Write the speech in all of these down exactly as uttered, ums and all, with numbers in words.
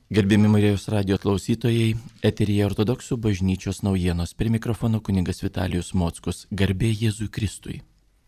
Gerbiami Marijos radijo klausytojai, eteryje Ortodoksų bažnyčios naujienos. Prie mikrofono kunigas Vitalijus Mockus. Garbė Jėzui Kristui.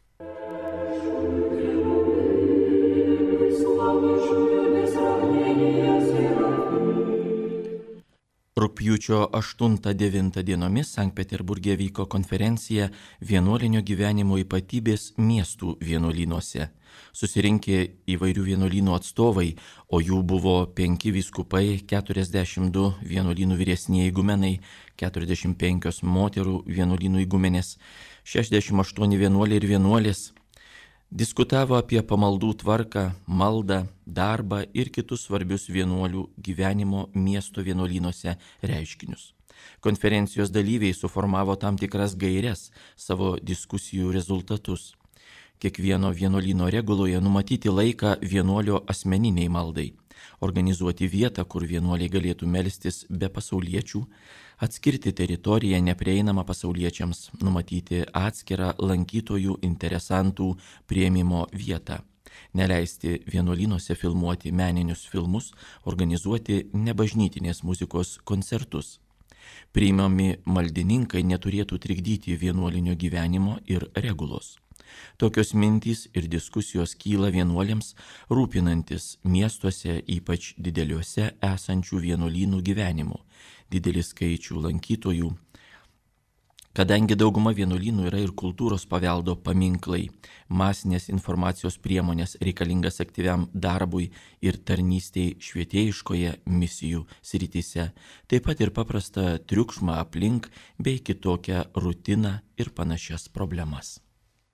Rugpjūčio aštuntą devintą dienomis Sankt Peterburge vyko konferencija Vienuolinio gyvenimo ypatybės miestų vienuolynuose. Susirinkė įvairių vienuolynų atstovai, o jų buvo penki vyskupai, keturiasdešimt du vienuolynų vyresnieji igumenai, keturiasdešimt penkios moterų vienuolynų igumenės, šešiasdešimt aštuoni vienuoliai ir vienuolės. Diskutavo apie pamaldų tvarką, maldą, darbą ir kitus svarbius vienuolių gyvenimo miesto vienuolynuose reiškinius. Konferencijos dalyviai suformavo tam tikras gaires, savo diskusijų rezultatus. Kiekvieno vienuolyno reguloje numatyti laiką vienuolio asmeniniai maldai, organizuoti vietą, kur vienuoliai galėtų melstis be pasauliečių, atskirti teritoriją neprieinamą pasauliečiams, numatyti atskirą lankytojų interesantų priėmimo vietą, neleisti vienuolynuose filmuoti meninius filmus, organizuoti nebažnytinės muzikos koncertus. Priimami maldininkai neturėtų trikdyti vienuolinio gyvenimo ir regulos. Tokios mintys ir diskusijos kyla vienuoliams, rūpinantis miestuose, ypač dideliuose esančių vienuolynų gyvenimu, didelį skaičių lankytojų. Kadangi dauguma vienuolynų yra ir kultūros paveldo paminklai, masinės informacijos priemonės reikalingas aktyviam darbui ir tarnystei švietėjiškoje misijų srityse, taip pat ir paprastą triukšmą aplink bei kitokią rutiną ir panašias problemas.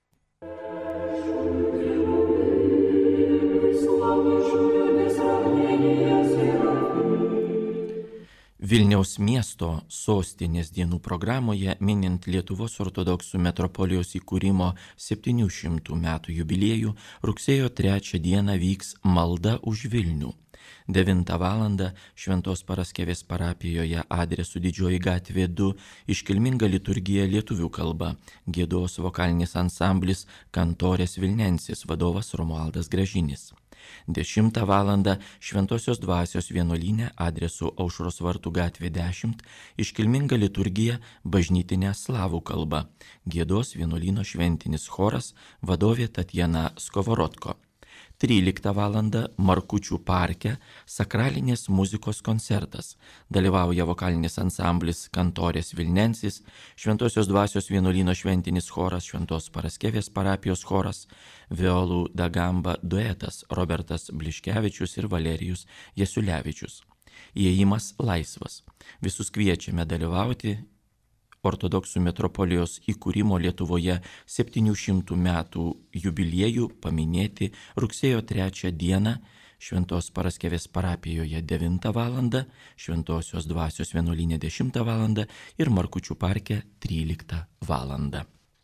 Vilniaus miesto sostinės dienų programoje, minint Lietuvos ortodoksų metropolijos įkūrimo septynių šimtų metų jubiliejų, rugsėjo trečią dieną vyks malda už Vilnių. devintą valandą Šventos Paraskevės parapijoje adresu Didžioji gatvė du iškilminga liturgija lietuvių kalba, giedos vokalinis ansamblis Kantorės Vilnensis, vadovas Romualdas Gražinis. dešimtą valandą Šventosios dvasios vienuolyne adresu Aušros vartų gatvė dešimt iškilminga liturgija bažnytinė slavų kalba, giedos vienuolyno šventinis choras, vadovė Tatjana Skovorodko. tryliktą valandą Markučių parke sakralinės muzikos koncertas. Dalyvauja vokalinis ansamblis Kantorės Vilnensis, Šventosios dvasios vienuolyno šventinis choras, Šventos Paraskevės parapijos choras, violų da gamba duetas Robertas Bliškevičius ir Valerijus Jasiulevičius. Įėjimas laisvas. Visus kviečiame dalyvauti Ortodoksų metropolijos įkūrimo Lietuvoje septynių šimtų metų jubiliejų paminėti rugsėjo trečią dieną Šventos Paraskevės parapijoje devintą valandą, Šventosios dvasios vienuolyne dešimtą valandą ir Markučių parke tryliktą valandą.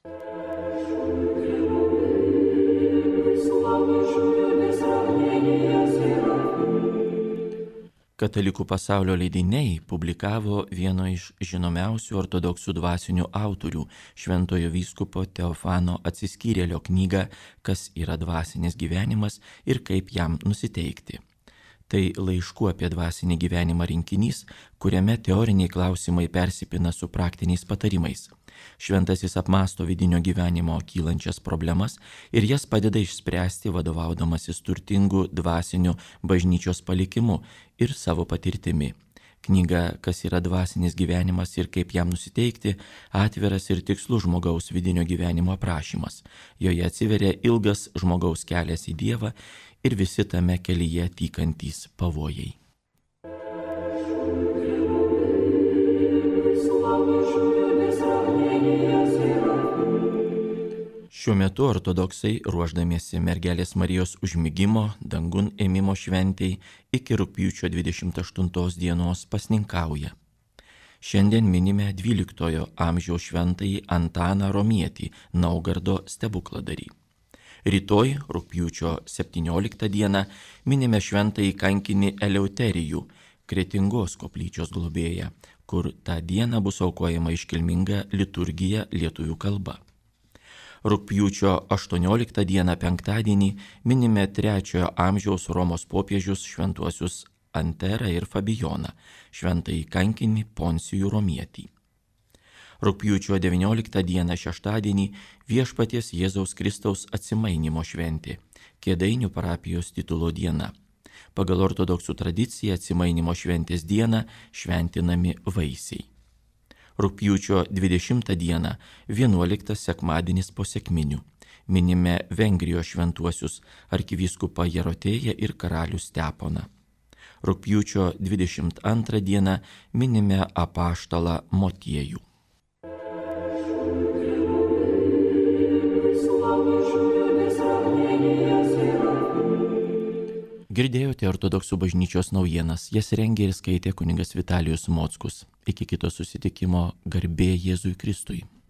Katalikų pasaulio leidiniai publikavo vieno iš žinomiausių ortodoksų dvasinių autorių, šventojo vyskupo Teofano Atsiskyrėlio knygą Kas yra dvasinis gyvenimas ir kaip jam nusiteikti. Tai laiškų apie dvasinį gyvenimą rinkinys, kuriame teoriniai klausimai persipina su praktiniais patarimais. Šventasis apmąsto vidinio gyvenimo kylančias problemas ir jas padeda išspręsti vadovaudamasis turtingu dvasiniu bažnyčios palikimu ir savo patirtimi. Knyga Kas yra dvasinis gyvenimas ir kaip jam nusiteikti atviras ir tikslus žmogaus vidinio gyvenimo aprašymas. Joje atsiveria ilgas žmogaus kelias į Dievą ir visi tame kelyje tykantys pavojai. Šiuo metu ortodoksai, ruošdamiesi mergelės Marijos užmigimo, dangun ėmimo šventei, iki rugpjūčio dvidešimt aštuntos dienos pasninkauja. Šiandien minime dvyliktojo amžiaus šventąjį Antaną Romietį, Naugardo stebukladarį. Rytoj, rugpjūčio septynioliktą dieną, minime šventąjį kankinį Eleuterijų, Kretingos koplyčios globėją, kur tą dieną bus aukojama iškilminga liturgija lietuvių kalba. Rugpjūčio aštuonioliktą dieną penktadienį minime trečiojo amžiaus Romos popiežius šventuosius Anterą ir Fabijoną, šventąjį kankinį Poncijų Romietį. Rugpjūčio devynioliktą dieną šeštadienį Viešpaties Jėzaus Kristaus atsimainymo šventė, Kėdainių parapijos titulo diena. Pagal ortodoksų tradiciją atsimainymo šventės dieną šventinami vaisiai. Rugpjūčio dvidešimtą dieną vienuoliktas sekmadienis po sekminių. Minime Vengrijos šventuosius arkivyskupą Jarotėją ir karalių Steponą. Rugpjūčio dvidešimt antrą dieną minime apaštalą Motiejų. Girdėjote ortodoksų bažnyčios naujienas, jas rengė ir skaitė kunigas Vitalijus Mockus. Iki kito susitikimo, garbė Jėzui Kristui.